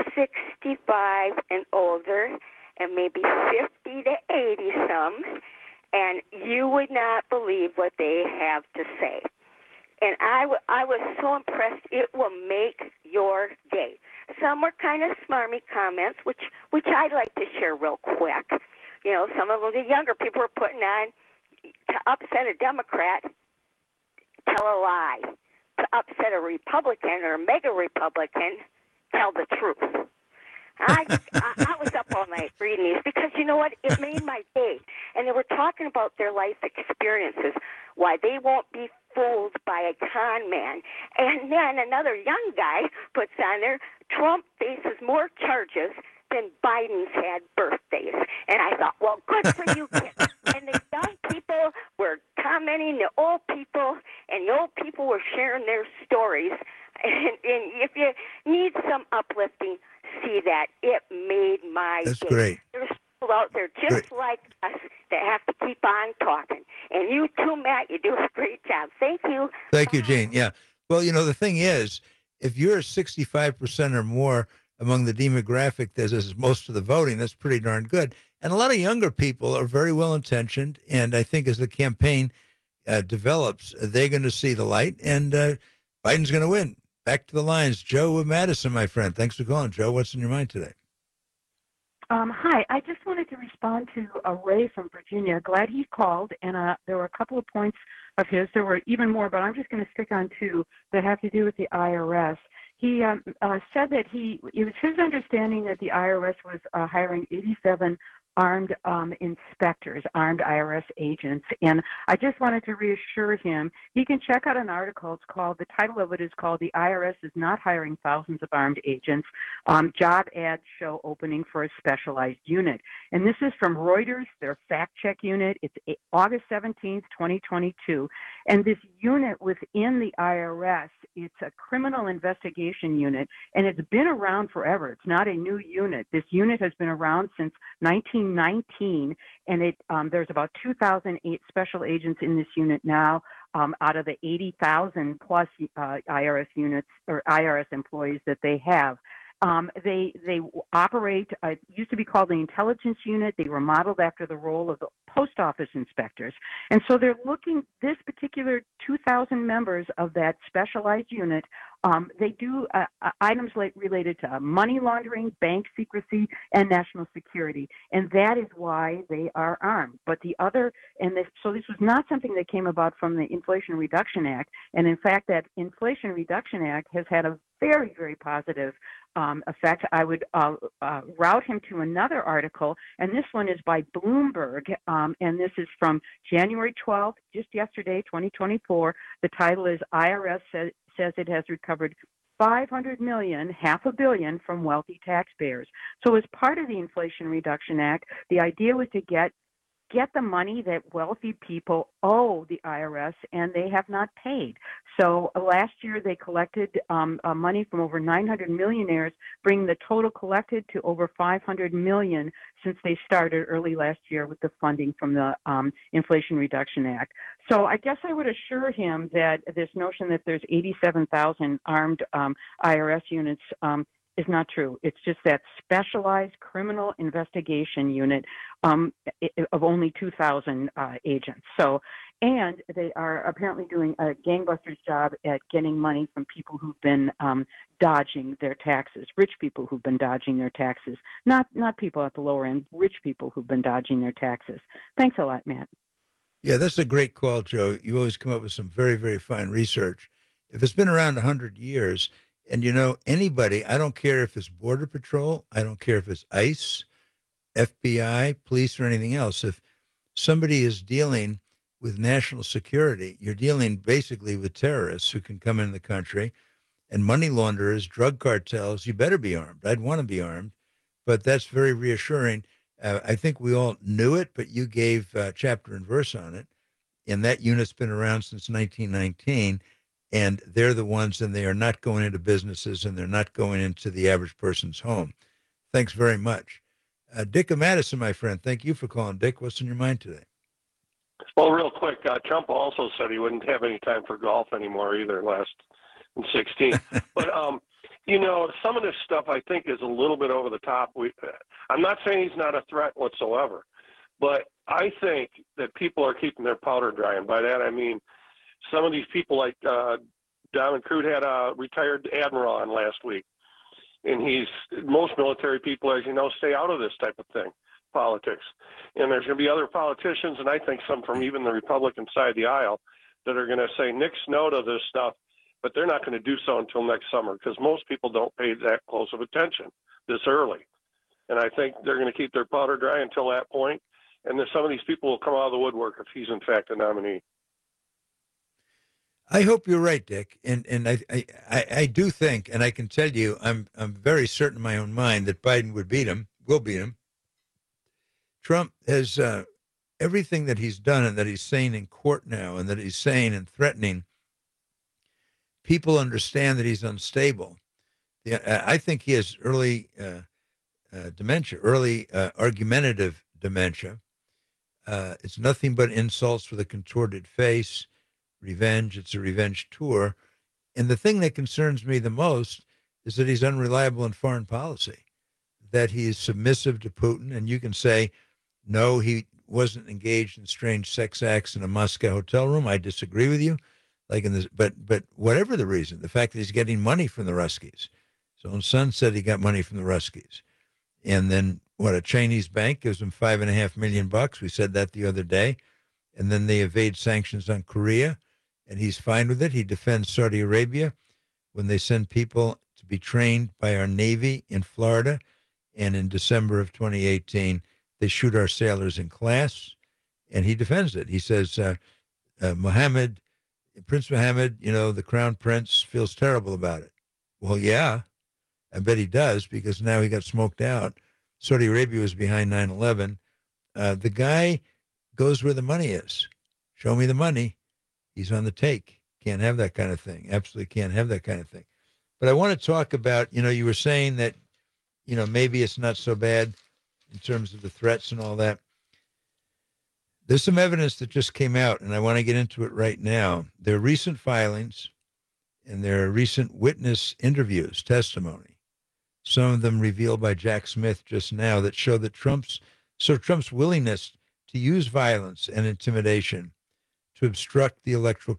65 and older, and maybe 50 to 80 some, and you would not believe what they have to say. And I was so impressed. It will make your day. Some were kind of smarmy comments, which I'd like to share real quick. You know, some of the younger people were putting on, to upset a Democrat, tell a lie. To upset a Republican or a mega Republican, tell the truth. I was up all night reading these because, you know what, it made my day. And they were talking about their life experiences, why they won't be fooled by a con man. And then another young guy puts on there, Trump faces more charges than Biden's had birthdays. And I thought, well, good for you kids. And the young people were commenting, the old people, and the old people were sharing their stories. And if you need some uplifting, see that. It made my That's day. great. There's people out there just like us that have to keep on talking. And you too, Matt, you do a great job. Thank you. Thank you, Gene. Yeah. Well, you know, the thing is, if you're 65% or more among the demographic that is most of the voting, that's pretty darn good. And a lot of younger people are very well-intentioned, and I think as the campaign develops, they're going to see the light, and Biden's going to win. Back to the lines. Joe of Madison, my friend. Thanks for calling. Joe, what's on your mind today? Hi. I just wanted to respond to Ray from Virginia. Glad he called, and there were a couple of points of his. There were even more, but I'm just going to stick on two that have to do with the IRS. He said that it was his understanding that the IRS was hiring 87 armed inspectors, armed IRS agents. And I just wanted to reassure him, he can check out an article. The title of it is called "The IRS is Not Hiring Thousands of Armed Agents. Job ads show opening for a specialized unit." And this is from Reuters, their fact check unit. It's August 17th, 2022. And this unit within the IRS, it's a criminal investigation unit, and it's been around forever. It's not a new unit. This unit has been around since 1919, and there's about 2,008 special agents in this unit now, out of the 80,000 plus IRS units or IRS employees that they have. They operate, it used to be called the intelligence unit. They were modeled after the role of the post office inspectors. And so they're looking, this particular 2,000 members of that specialized unit, they do items related to money laundering, bank secrecy, and national security. And that is why they are armed. But so this was not something that came about from the Inflation Reduction Act. And in fact, that Inflation Reduction Act has had a very, very positive effect. I would route him to another article, and this one is by Bloomberg, and this is from January 12th, just yesterday, 2024. The title is "IRS says it has recovered $500 million, $500 million from wealthy taxpayers." So as part of the Inflation Reduction Act, the idea was to get get the money that wealthy people owe the IRS, and they have not paid. So last year they collected money from over 900 millionaires, bringing the total collected to over 500 million since they started early last year with the funding from the Inflation Reduction Act. So I guess I would assure him that this notion that there's 87,000 armed IRS units is not true. It's just that specialized criminal investigation unit of only 2,000 agents. So, and they are apparently doing a gangbusters job at getting money from people who've been dodging their taxes, rich people who've been dodging their taxes, not people at the lower end, rich people who've been dodging their taxes. Thanks a lot, Matt. Yeah, that's a great call, Joe. You always come up with some very, very fine research. If it's been around 100 years, and anybody, I don't care if it's Border Patrol, I don't care if it's ICE, FBI, police, or anything else. If somebody is dealing with national security, you're dealing basically with terrorists who can come into the country, and money launderers, drug cartels, you better be armed. I'd want to be armed, but that's very reassuring. I think we all knew it, but you gave chapter and verse on it, and that unit's been around since 1919. And they're the ones, and they are not going into businesses, and they're not going into the average person's home. Thanks very much. Dick of Madison, my friend, thank you for calling. Dick, what's in your mind today? Well, real quick, Trump also said he wouldn't have any time for golf anymore either in 16. But, some of this stuff I think is a little bit over the top. I'm not saying he's not a threat whatsoever, but I think that people are keeping their powder dry. And by that I mean, some of these people like Diamond Crude had a retired admiral on last week. And most military people, as you know, stay out of this type of thing, politics. And there's going to be other politicians, and I think some from even the Republican side of the aisle, that are going to say nix no to this stuff, but they're not going to do so until next summer because most people don't pay that close of attention this early. And I think they're going to keep their powder dry until that point. And then some of these people will come out of the woodwork if he's in fact a nominee. I hope you're right, Dick, and I do think, and I can tell you, I'm very certain in my own mind that Biden will beat him. Trump has everything that he's done and that he's saying in court now, and that he's saying and threatening. People understand that he's unstable. I think he has early dementia, early argumentative dementia. It's nothing but insults with a contorted face. Revenge. It's a revenge tour. And the thing that concerns me the most is that he's unreliable in foreign policy, that he is submissive to Putin. And you can say, no, he wasn't engaged in strange sex acts in a Moscow hotel room. I disagree with you. But whatever the reason, the fact that he's getting money from the Ruskies. His own son said he got money from the Ruskies. And then a Chinese bank gives him $5.5 million. We said that the other day. And then they evade sanctions on Korea. And he's fine with it. He defends Saudi Arabia when they send people to be trained by our Navy in Florida. And in December of 2018, they shoot our sailors in class. And he defends it. He says, Prince Mohammed, the crown prince, feels terrible about it. Well, yeah, I bet he does, because now he got smoked out. Saudi Arabia was behind 9/11. The guy goes where the money is. Show me the money. He's on the take. Can't have that kind of thing. Absolutely can't have that kind of thing. But I want to talk about, you were saying that, maybe it's not so bad in terms of the threats and all that. There's some evidence that just came out, and I want to get into it right now. There are recent filings, and there are recent witness interviews, testimony, some of them revealed by Jack Smith just now, that show that Trump's willingness to use violence and intimidation to obstruct the electoral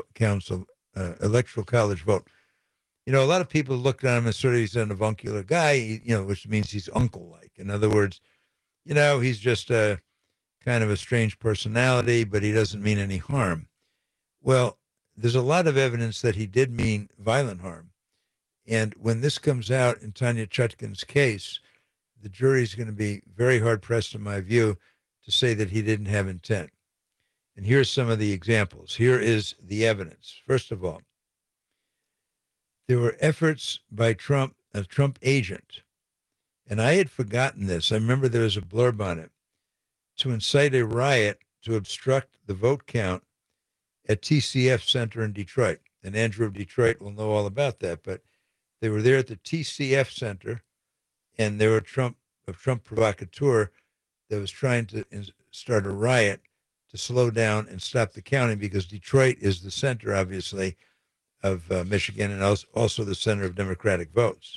college vote. A lot of people looked at him as sort of he's an avuncular guy, which means he's uncle-like. In other words, he's just a kind of a strange personality, but he doesn't mean any harm. Well, there's a lot of evidence that he did mean violent harm. And when this comes out in Tanya Chutkan's case, the jury's going to be very hard-pressed, in my view, to say that he didn't have intent. And here's some of the examples. Here is the evidence. First of all, there were efforts by Trump, a Trump agent, and I had forgotten this. I remember there was a blurb on it, to incite a riot to obstruct the vote count at TCF Center in Detroit. And Andrew of Detroit will know all about that. But they were there at the TCF Center, and they were a Trump provocateur that was trying to start a riot to slow down and stop the counting, because Detroit is the center, obviously, of Michigan, and also the center of Democratic votes.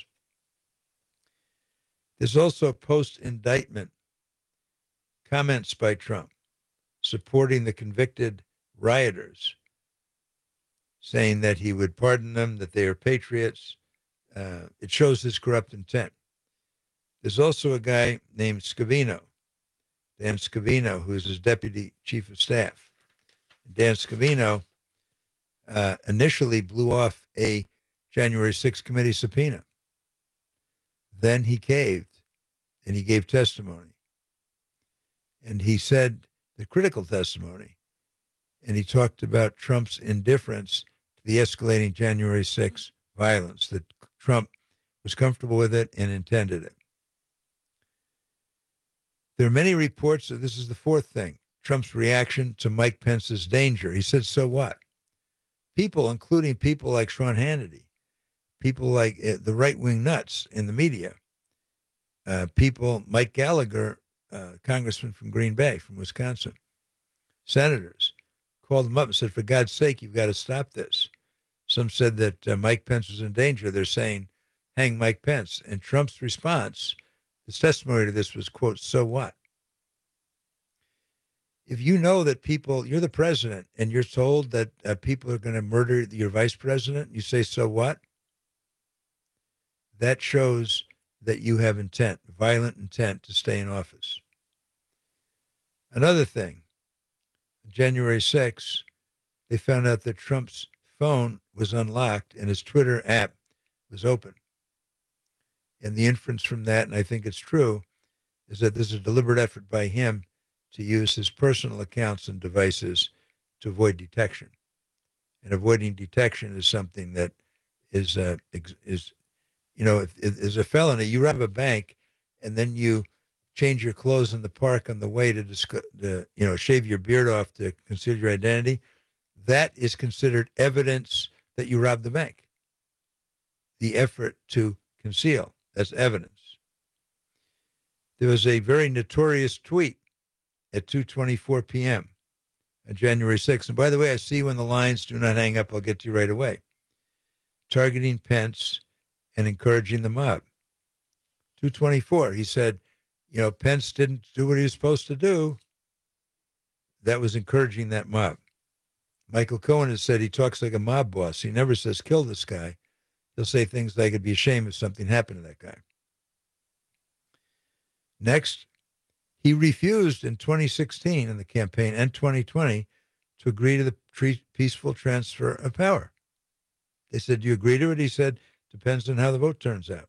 There's also post-indictment comments by Trump supporting the convicted rioters, saying that he would pardon them, that they are patriots. It shows his corrupt intent. There's also a guy named Scavino, Dan Scavino, who is his deputy chief of staff. Dan Scavino initially blew off a January 6th committee subpoena. Then he caved, and he gave testimony. And he said the critical testimony, and he talked about Trump's indifference to the escalating January 6th violence, that Trump was comfortable with it and intended it. There are many reports that this is the fourth thing, Trump's reaction to Mike Pence's danger. He said, so what? People, including people like Sean Hannity, people like the right-wing nuts in the media, people, Mike Gallagher, congressman from Green Bay, from Wisconsin, senators, called him up and said, for God's sake, you've got to stop this. Some said that Mike Pence was in danger. They're saying, hang Mike Pence. And Trump's response, his testimony to this was, quote, so what? If you know that people, you're the president, and you're told that people are going to murder your vice president, you say, so what? That shows that you have intent, violent intent to stay in office. Another thing, January 6th, they found out that Trump's phone was unlocked and his Twitter app was open. And the inference from that, and I think it's true, is that this is a deliberate effort by him to use his personal accounts and devices to avoid detection. And avoiding detection is something that is you know, if is a felony. You rob a bank and then you change your clothes in the park on the way to shave your beard off to conceal your identity. That is considered evidence that you robbed the bank. The effort to conceal, that's evidence. There was a very notorious tweet at 2:24 p.m. on January 6th. And by the way, I see you in the lines. Do not hang up. I'll get to you right away. Targeting Pence and encouraging the mob. 2:24, he said, you know, Pence didn't do what he was supposed to do. That was encouraging that mob. Michael Cohen has said he talks like a mob boss. He never says, kill this guy. He'll say things like, it'd be a shame if something happened to that guy. Next, he refused in 2016 in the campaign and 2020 to agree to the peaceful transfer of power. They said, do you agree to it? He said, depends on how the vote turns out.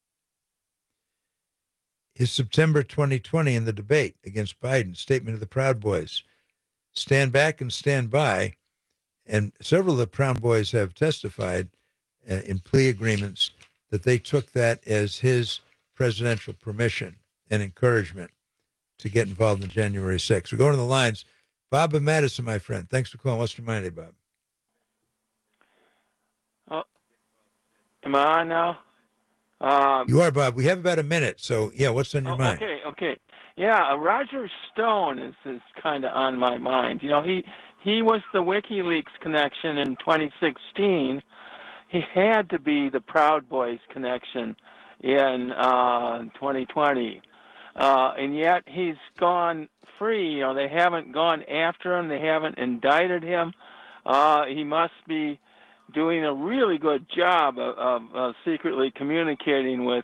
His September 2020 in the debate against Biden, statement of the Proud Boys, stand back and stand by. And several of the Proud Boys have testified in plea agreements that they took that as his presidential permission and encouragement to get involved in January 6th. We're going to the lines. Bob and Madison, my friend. Thanks for calling. What's your mind today, Bob? Am I on now? You are, Bob. We have about a minute. So, yeah, what's on your mind? Okay. Yeah, Roger Stone is kind of on my mind. You know, he was the WikiLeaks connection in 2016. He had to be the Proud Boys connection in 2020. And yet he's gone free. You know, they haven't gone after him. They haven't indicted him. He must be doing a really good job of secretly communicating with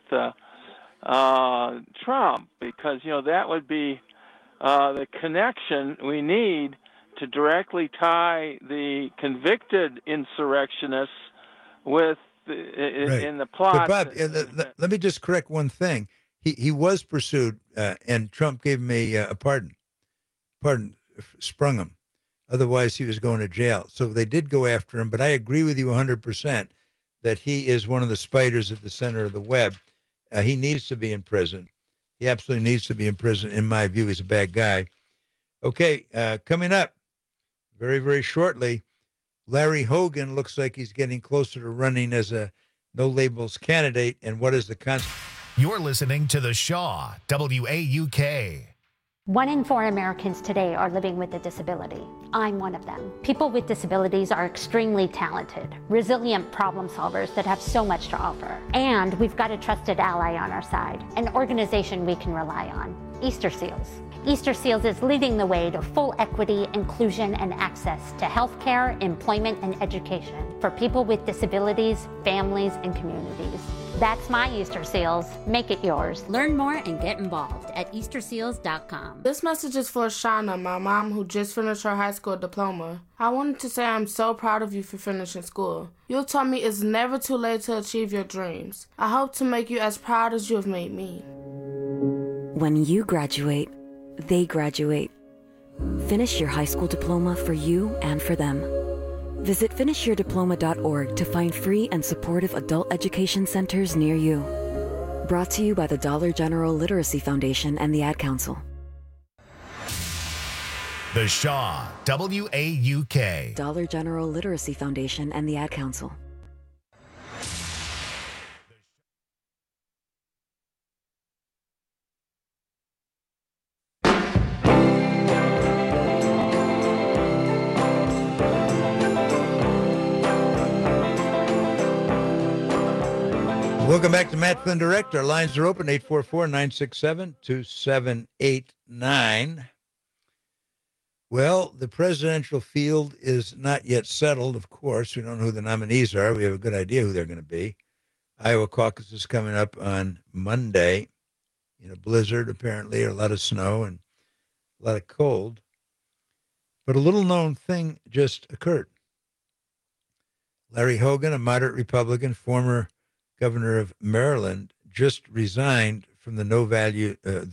Trump, because, you know, that would be the connection we need to directly tie the convicted insurrectionists with in the plot. But Bob, let me just correct one thing. He was pursued, and Trump gave him a pardon. Pardon sprung him. Otherwise, he was going to jail. So they did go after him. But I agree with you 100% that he is one of the spiders at the center of the web. He needs to be in prison. He absolutely needs to be in prison. In my view, he's a bad guy. Okay, coming up very, very shortly, Larry Hogan looks like he's getting closer to running as a no-labels candidate. And what is the consequence? You're listening to The Shaw, WAUK. 1 in 4 Americans today are living with a disability. I'm one of them. People with disabilities are extremely talented, resilient problem solvers that have so much to offer. And we've got a trusted ally on our side, an organization we can rely on, Easter Seals. Easter Seals is leading the way to full equity, inclusion, and access to healthcare, employment, and education for people with disabilities, families, and communities. That's my Easter Seals. Make it yours. Learn more and get involved at easterseals.com. This message is for Shauna, my mom, who just finished her high school diploma. I wanted to say I'm so proud of you for finishing school. You taught me it's never too late to achieve your dreams. I hope to make you as proud as you have made me. When you graduate, they graduate. Finish your high school diploma for you and for them. Visit finishyourdiploma.org to find free and supportive adult education centers near you. Brought to you by the Dollar General Literacy Foundation and the Ad Council. The Shaw, WAUK. Dollar General Literacy Foundation and the Ad Council. Welcome back to Matt Flynn Direct. Our lines are open, 844-967-2789. Well, the presidential field is not yet settled, of course. We don't know who the nominees are. We have a good idea who they're going to be. Iowa caucus is coming up on Monday in a blizzard, apparently, or a lot of snow and a lot of cold. But a little-known thing just occurred. Larry Hogan, a moderate Republican, former governor of Maryland, just resigned from the no values.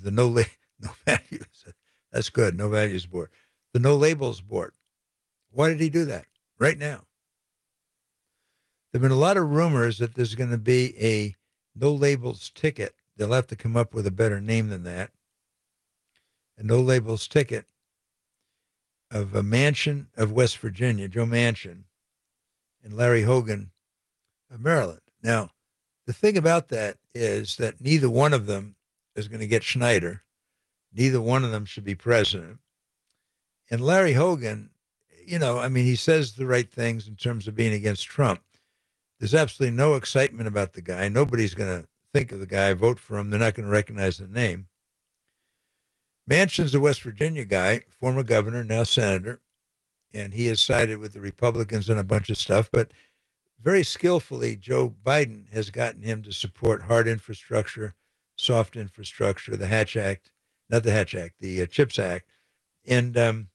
That's good. No values board, the no labels board. Why did he do that right now? There've been a lot of rumors that there's going to be a no labels ticket. They'll have to come up with a better name than that. A no labels ticket of a Manchin of West Virginia, Joe Manchin, and Larry Hogan of Maryland. Now, the thing about that is that neither one of them is going to get Schneider. Neither one of them should be president. And Larry Hogan, he says the right things in terms of being against Trump. There's absolutely no excitement about the guy. Nobody's going to think of the guy, vote for him. They're not going to recognize the name. Manchin's a West Virginia guy, former governor, now senator, and he has sided with the Republicans on a bunch of stuff, but very skillfully, Joe Biden has gotten him to support hard infrastructure, soft infrastructure, the Hatch Act, not the Hatch Act, the CHIPS Act. And the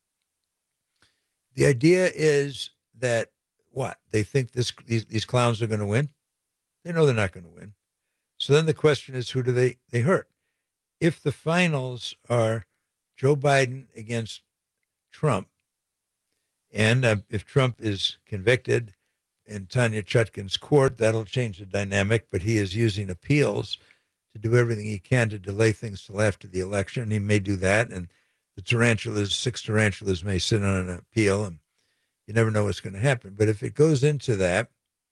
idea is that, they think these clowns are going to win? They know they're not going to win. So then the question is, who do they hurt? If the finals are Joe Biden against Trump, and if Trump is convicted in Tanya Chutkan's court, that'll change the dynamic, but he is using appeals to do everything he can to delay things till after the election. He may do that, and the six tarantulas may sit on an appeal, and you never know what's going to happen. But if it goes into that,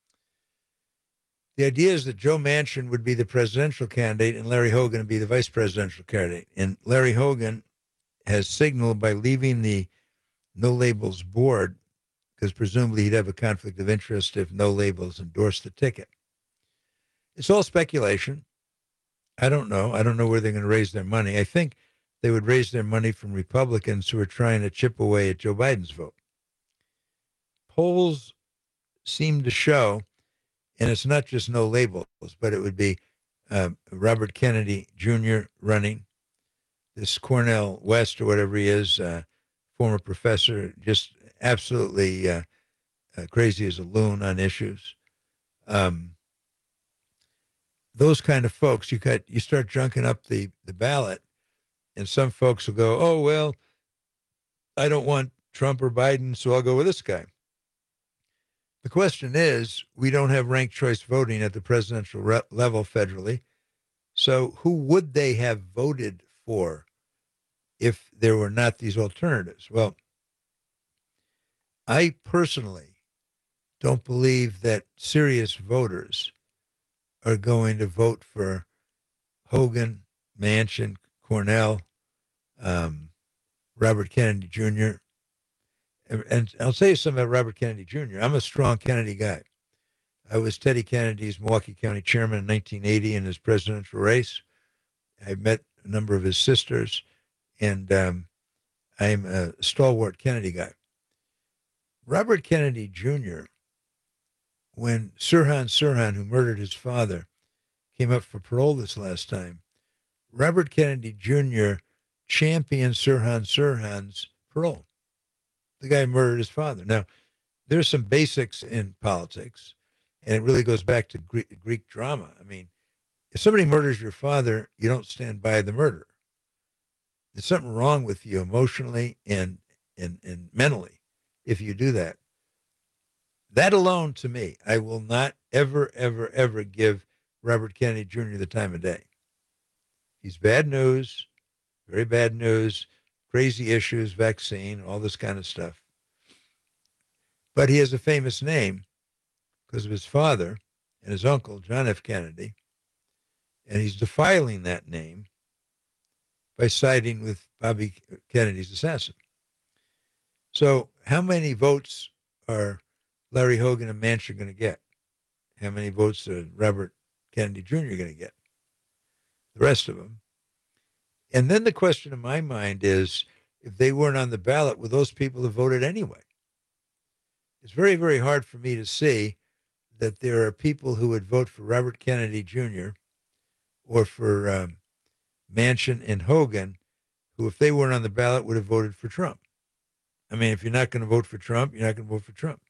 the idea is that Joe Manchin would be the presidential candidate and Larry Hogan would be the vice presidential candidate. And Larry Hogan has signaled by leaving the No Labels board, because presumably he'd have a conflict of interest if No Labels endorsed the ticket. It's all speculation. I don't know. I don't know where they're going to raise their money. I think they would raise their money from Republicans who are trying to chip away at Joe Biden's vote. Polls seem to show, and it's not just No Labels, but it would be Robert Kennedy Jr. running, this Cornel West or whatever he is, former professor, just absolutely crazy as a loon on issues. Those kind of folks, you start junking up the ballot, and some folks will go, oh, well, I don't want Trump or Biden, so I'll go with this guy. The question is, we don't have ranked choice voting at the presidential level federally, so who would they have voted for if there were not these alternatives. Well, I personally don't believe that serious voters are going to vote for Hogan, Manchin, Cornell, Robert Kennedy Jr. And I'll tell you something about Robert Kennedy Jr. I'm a strong Kennedy guy. I was Teddy Kennedy's Milwaukee County chairman in 1980 in his presidential race. I met a number of his sisters, and I'm a stalwart Kennedy guy. Robert Kennedy Jr., when Sirhan, who murdered his father, came up for parole this last time, Robert Kennedy Jr. championed Sirhan's parole. The guy murdered his father. Now, there's some basics in politics, and it really goes back to Greek drama. I mean, if somebody murders your father, you don't stand by the murderer. There's something wrong with you emotionally and mentally if you do that. That alone, to me, I will not ever, ever, ever give Robert Kennedy Jr. the time of day. He's bad news, very bad news, crazy issues, vaccine, all this kind of stuff. But he has a famous name because of his father and his uncle, John F. Kennedy, and he's defiling that name by siding with Bobby Kennedy's assassin. So how many votes are Larry Hogan and Manchin going to get? How many votes are Robert Kennedy Jr. going to get? The rest of them. And then the question in my mind is, if they weren't on the ballot, would those people have voted anyway? It's very, very hard for me to see that there are people who would vote for Robert Kennedy Jr. or for Manchin and Hogan, who, if they weren't on the ballot, would have voted for Trump. I mean, if you're not going to vote for Trump, you're not going to vote for Trump.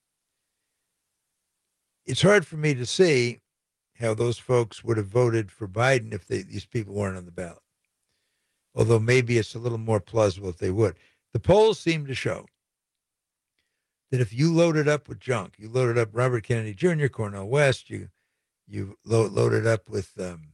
It's hard for me to see how those folks would have voted for Biden if these people weren't on the ballot. Although maybe it's a little more plausible if they would. The polls seem to show that if you loaded up with junk, you loaded up Robert Kennedy Jr., Cornel West, you loaded up with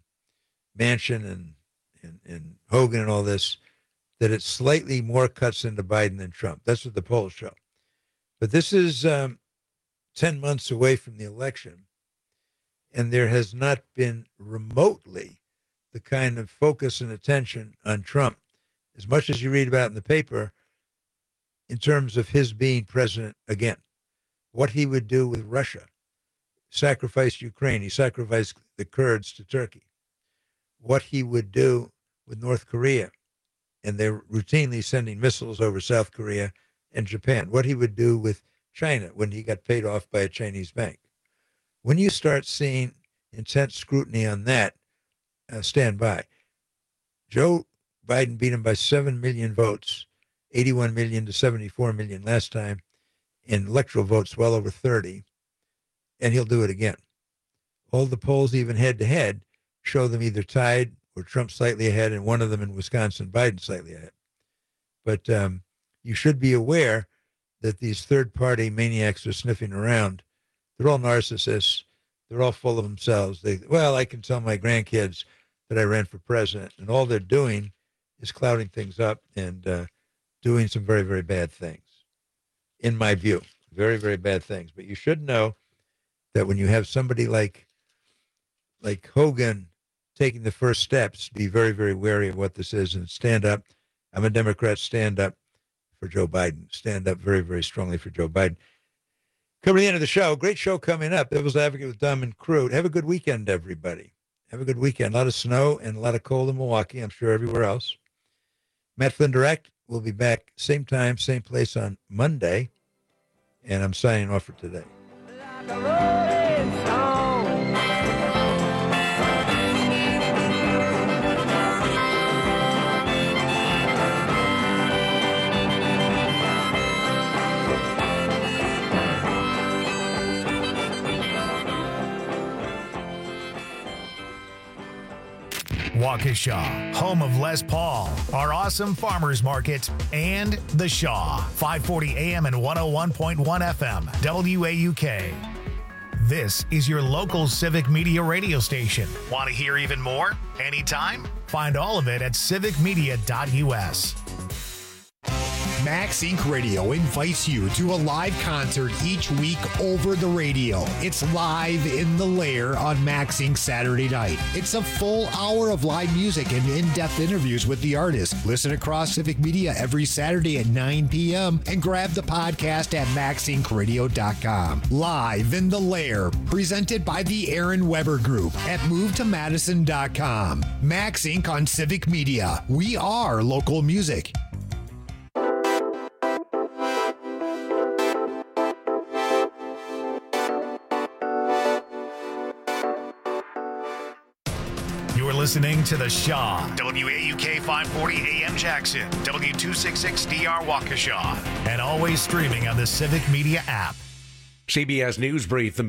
Manchin and Hogan and all this, that it slightly more cuts into Biden than Trump. That's what the polls show. But this is 10 months away from the election, and there has not been remotely the kind of focus and attention on Trump, as much as you read about in the paper, in terms of his being president again. What he would do with Russia, sacrifice Ukraine, he sacrificed the Kurds to Turkey. What he would do with North Korea, and they're routinely sending missiles over South Korea and Japan. What he would do with China when he got paid off by a Chinese bank. When you start seeing intense scrutiny on that, stand by. Joe Biden beat him by 7 million votes, 81 million to 74 million last time, in electoral votes well over 30, and he'll do it again. All the polls, even head-to-head, show them either tied or Trump slightly ahead, and one of them in Wisconsin, Biden slightly ahead. But you should be aware that these third-party maniacs are sniffing around. They're all narcissists. They're all full of themselves. I can tell my grandkids that I ran for president, and all they're doing is clouding things up and doing some very, very bad things, in my view. Very, very bad things. But you should know that when you have somebody like Hogan taking the first steps, be very, very wary of what this is and stand up. I'm a Democrat. Stand up for Joe Biden. Stand up very, very strongly for Joe Biden. Coming to the end of the show, great show coming up. Devil's Advocate with Dom and Crude. Have a good weekend, everybody. Have a good weekend. A lot of snow and a lot of cold in Milwaukee, I'm sure everywhere else. Matt Flynn Direct will be back same time, same place on Monday. And I'm signing off for today. Waukesha, home of Les Paul, our awesome farmers market, and The Shaw, 540 AM and 101.1 FM, WAUK. This is your local civic media radio station. Want to hear even more? Anytime? Find all of it at civicmedia.us. Max Inc. Radio invites you to a live concert each week over the radio. It's Live in the Lair on Max Inc. Saturday night. It's a full hour of live music and in-depth interviews with the artist. Listen across Civic Media every Saturday at 9 p.m. and grab the podcast at maxincradio.com. Live in the Lair, presented by the Aaron Weber Group at movetomadison.com. Max Inc. on Civic Media. We are local music. You're listening to The Shaw, WAUK 540 AM Jackson, W266DR Waukesha, and always streaming on the Civic Media app. CBS News Brief.